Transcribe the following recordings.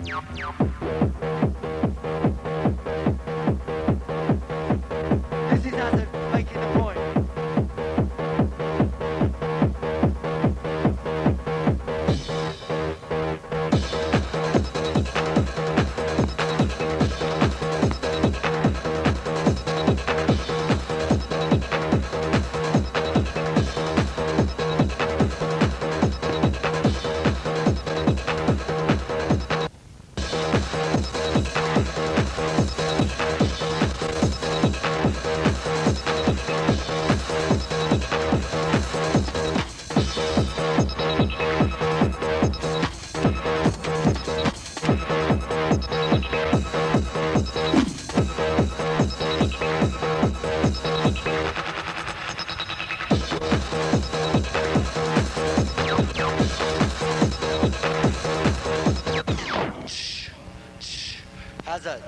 This is Hazard making the point. Hazard.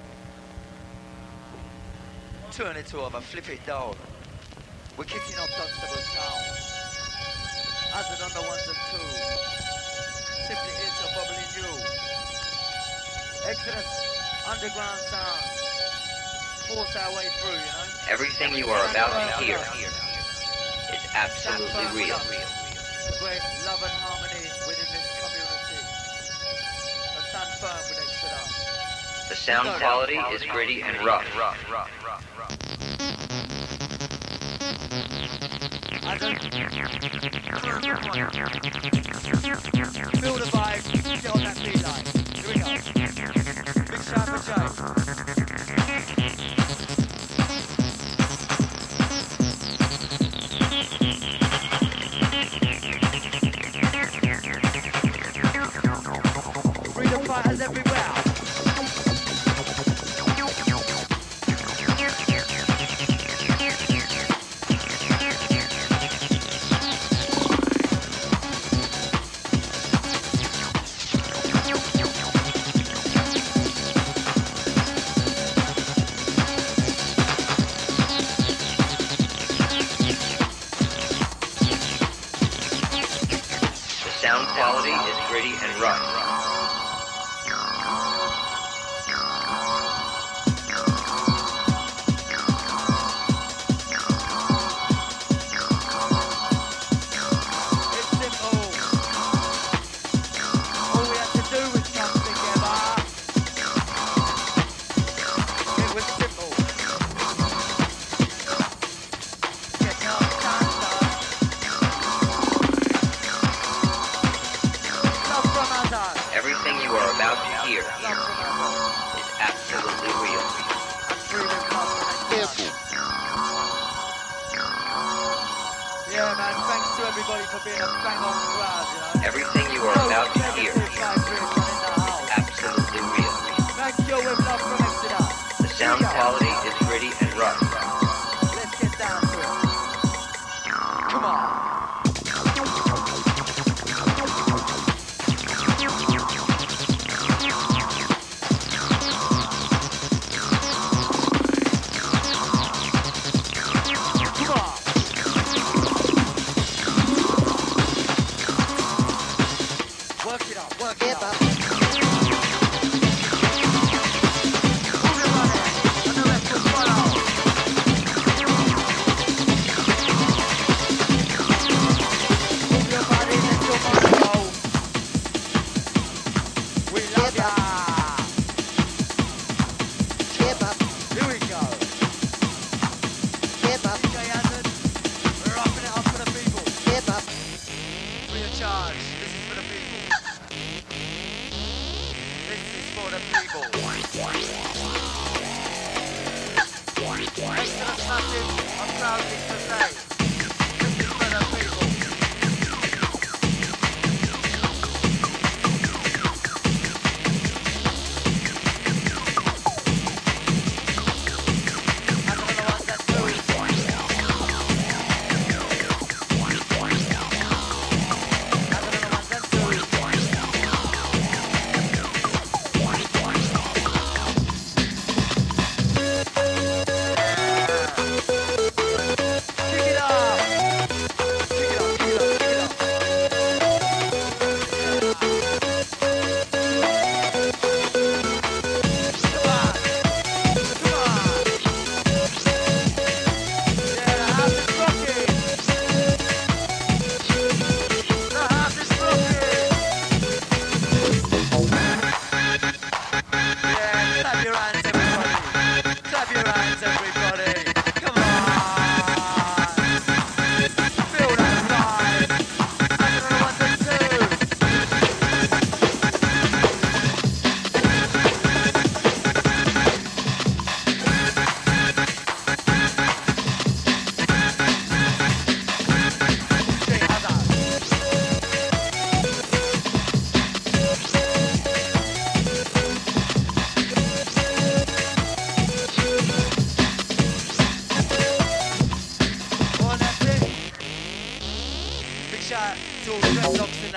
Turn it over, flip it down. We're kicking off Dunstable Town. Hazard on the ones and twos. Simply hits are bubbling new. Exodus, underground sound. Force our way through, you know? Everything you are about to hear is absolutely real. The great love and harmony within this community. And stand firm with Exodus. The sound quality is gritty and rough. Feel the vibe, get on that beat line. Here we go. Big shout for Jay. Freedom fighters everywhere. Sound quality is gritty and rough. Everything you are about to hear is absolutely real. Yeah, man, thanks to everybody for being a bang-on crowd, you know. Everything you are about to hear is absolutely real. Thank you, with love from Exodus. The sound quality is gritty and rough. Let's get down to it. Come on.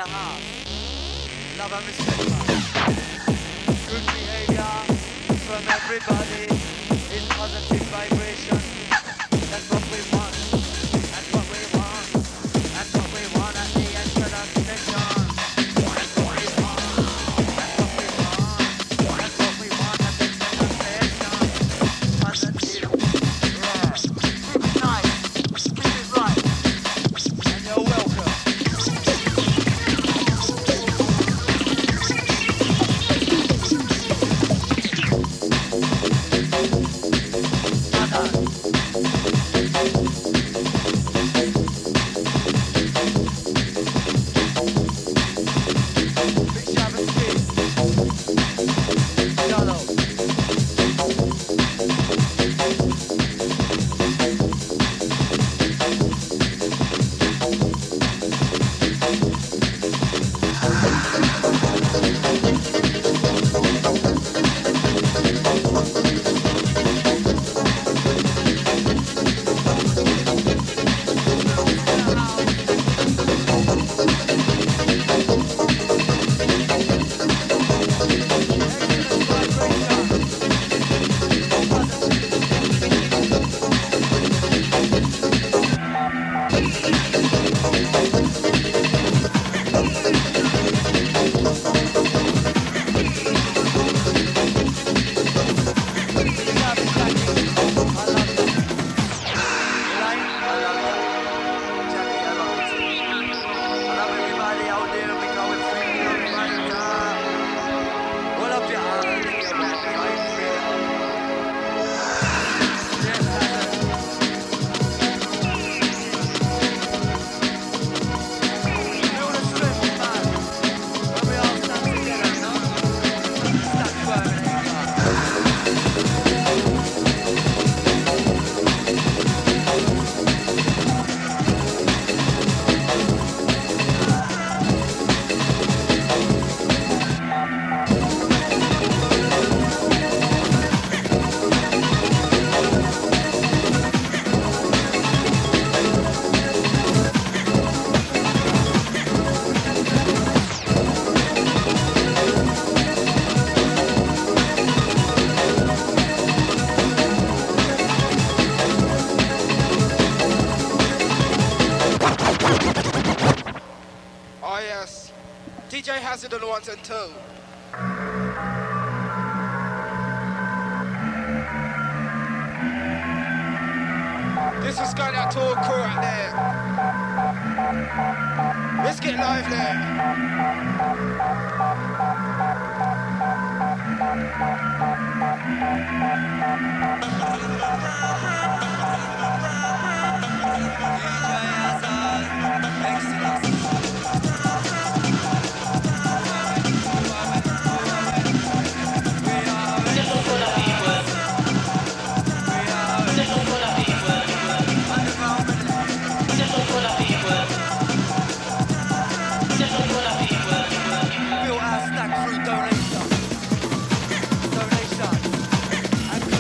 the house. Love and respect, man. Good behavior from everybody is positive vibration. That's what we want. That's what we want. That's what we want at the Exodus station. That's what we want. That's what we want. That's what we want at the Exodus station. Positive. Yeah. Keep it nice. Keep it right. And you're welcome. DJ Hazard on the ones and two. This was going out to all crew out there. Let's get Built our stack through donation.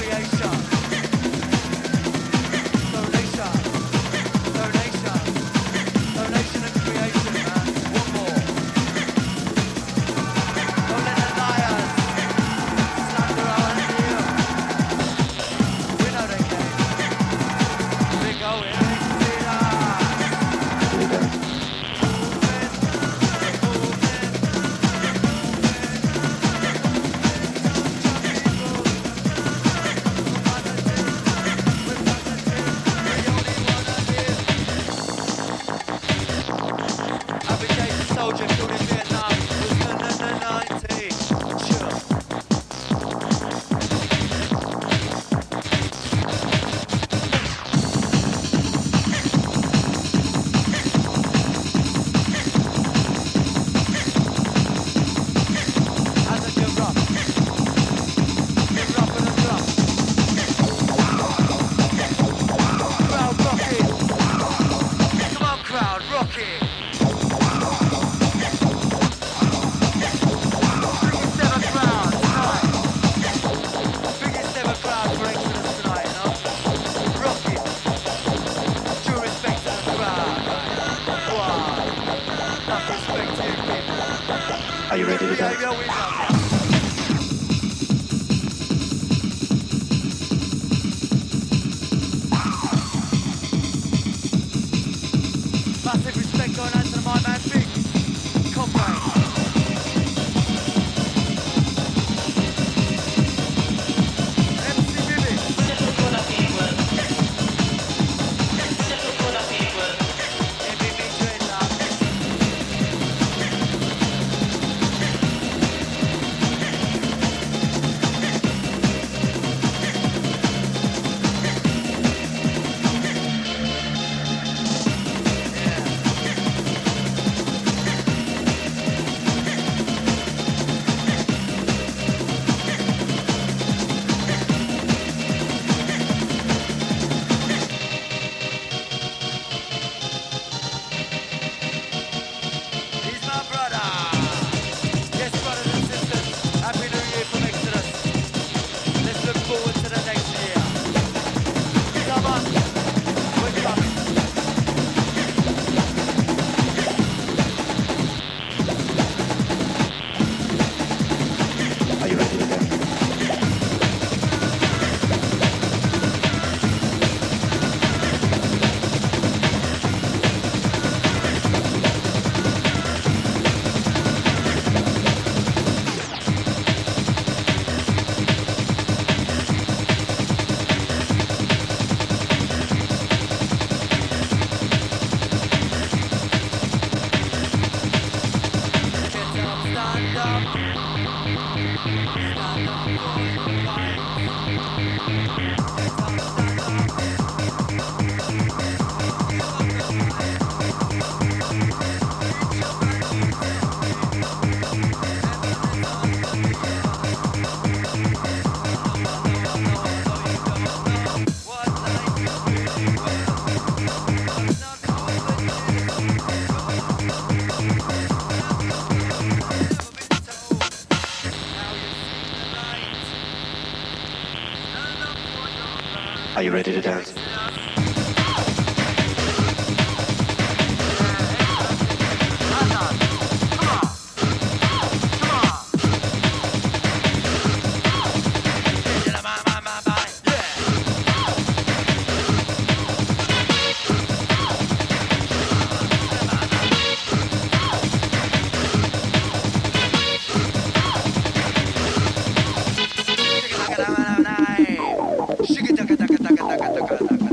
Are you ready to dance? Behavior, we love ya. Massive respect going out to my man Big. Comrade. MC Billy. MVP Dreadlock. He's my brother. Yes, brothers and sisters. Happy New Year from Exodus. Let's look forward to the next year. Come on. We're coming. Are you ready to dance? Get up, stand up. Stand up for your rights. What life is really worth. Not Are you ready to dance? Shake it,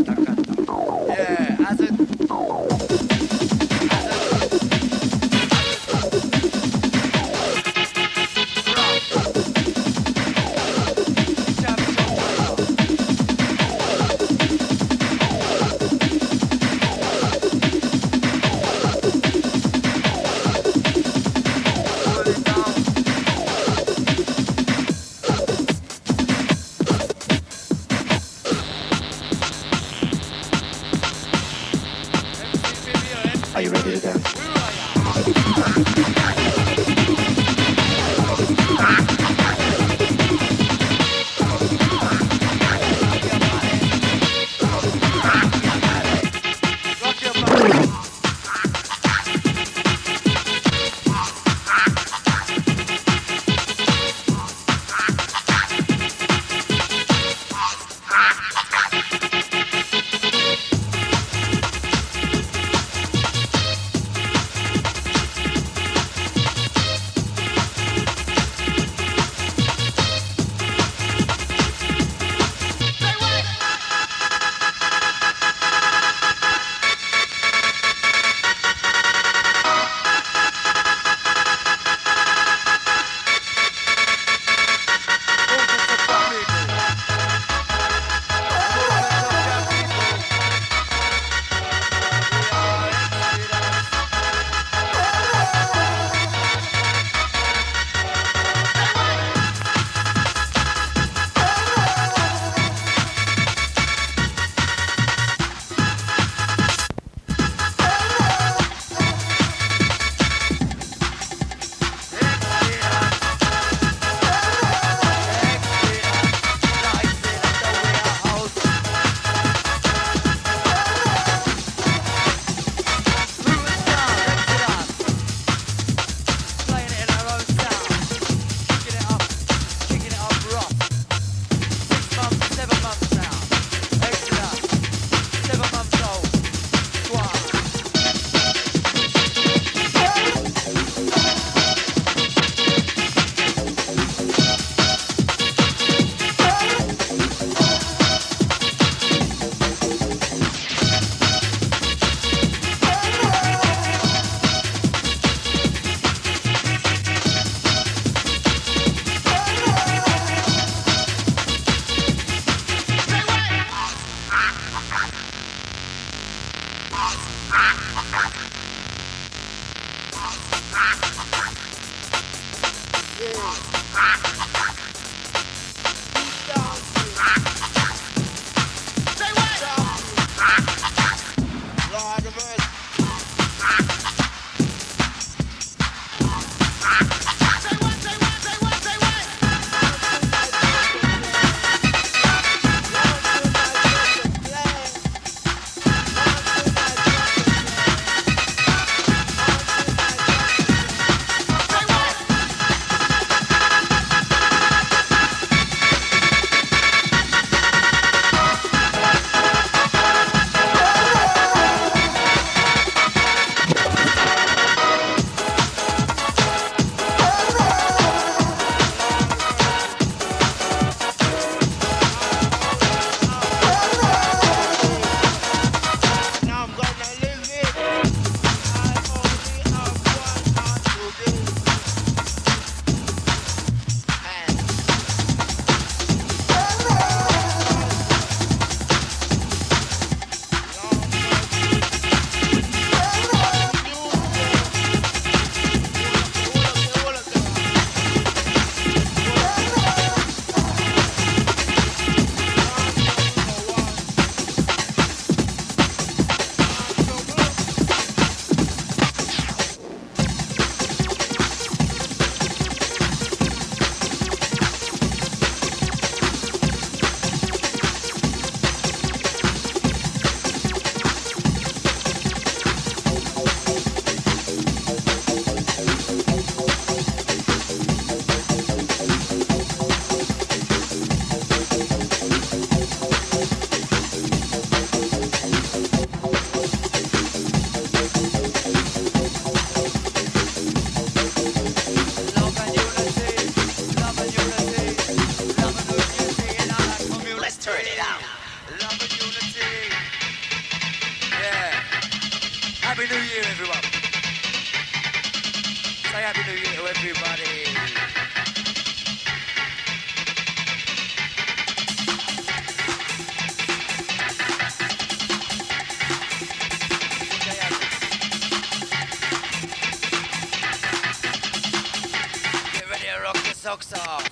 Socks off.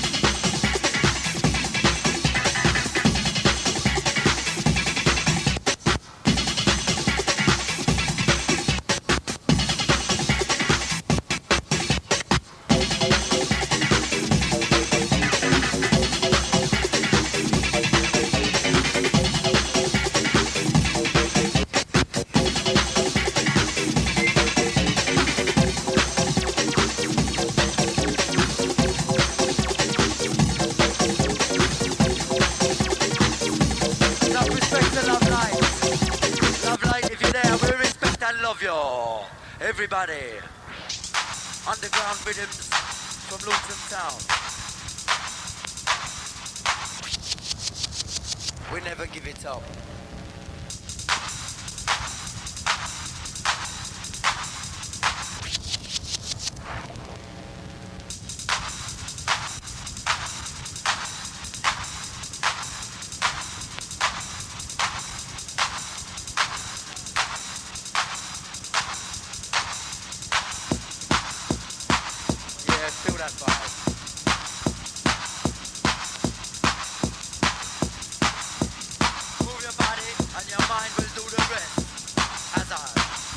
Everybody, underground rhythms from Luton Town. We never give it up. Feel that vibe. Move your body and your mind will do the rest. As I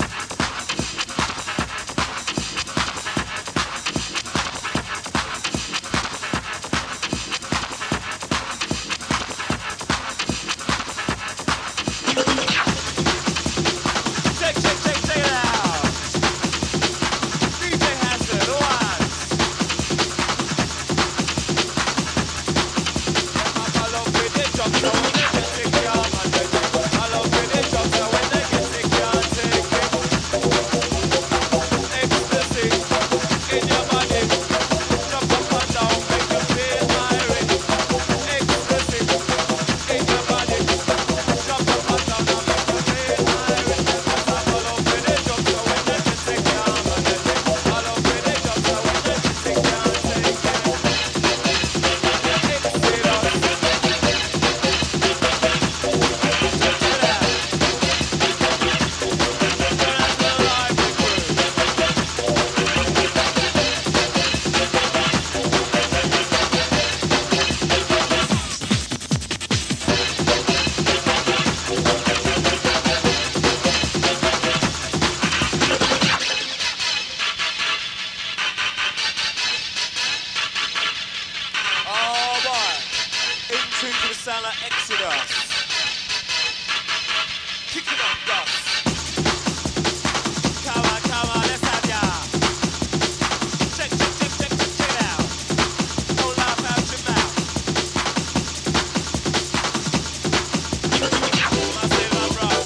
check it out. DJ Hassel, one. tune to the sound like Exodus. Kick it up, dust. Come on, let's have ya. Check it out. Don't laugh out your mouth. Massive and rock.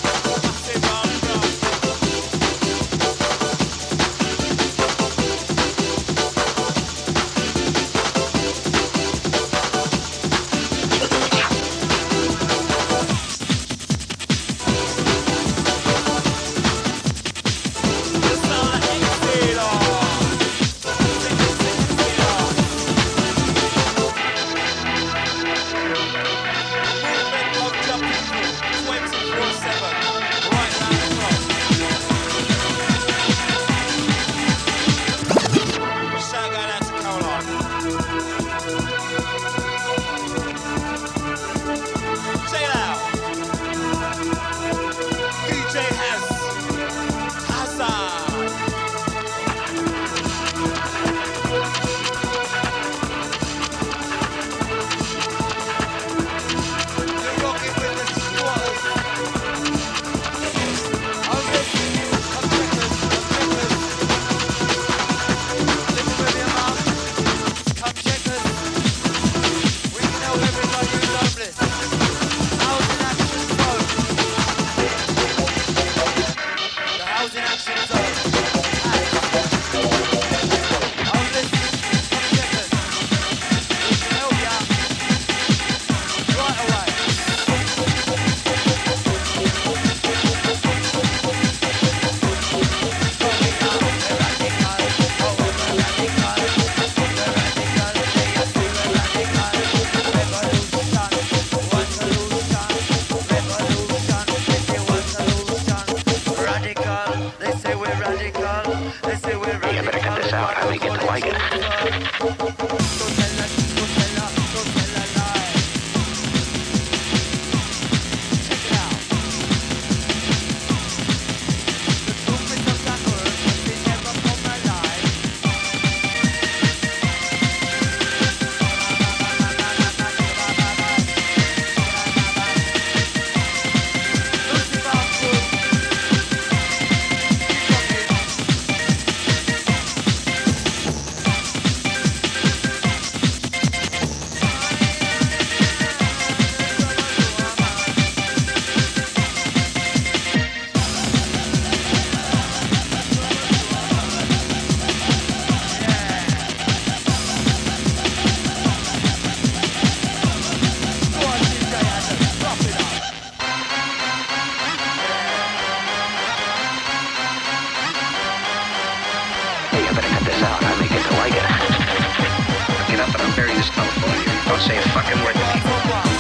Say a fucking word to people.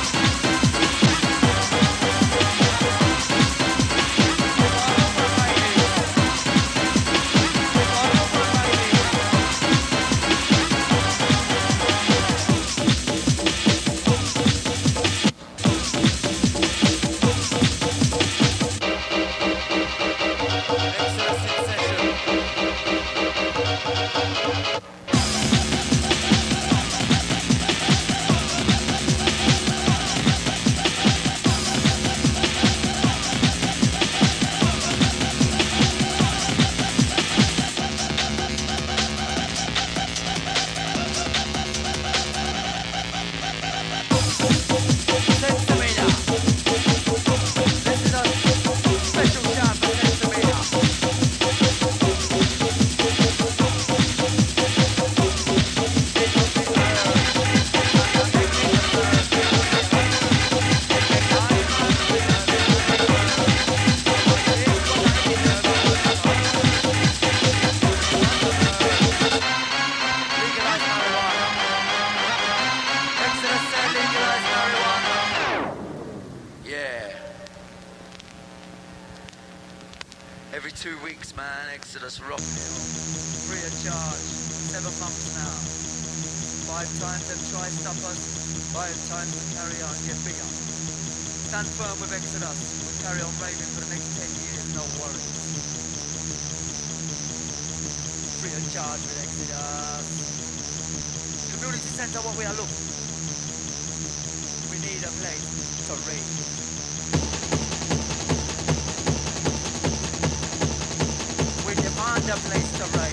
Every 2 weeks, man, Exodus rock free of charge, 7 months now. 5 times they've tried to stop us, 5 times we carry on, get bigger. Stand firm with Exodus, we'll carry on raving for the next 10 years, no worries. Free of charge with Exodus. Community centre, what we are looking. We need a place to reach. We demand a place to reach.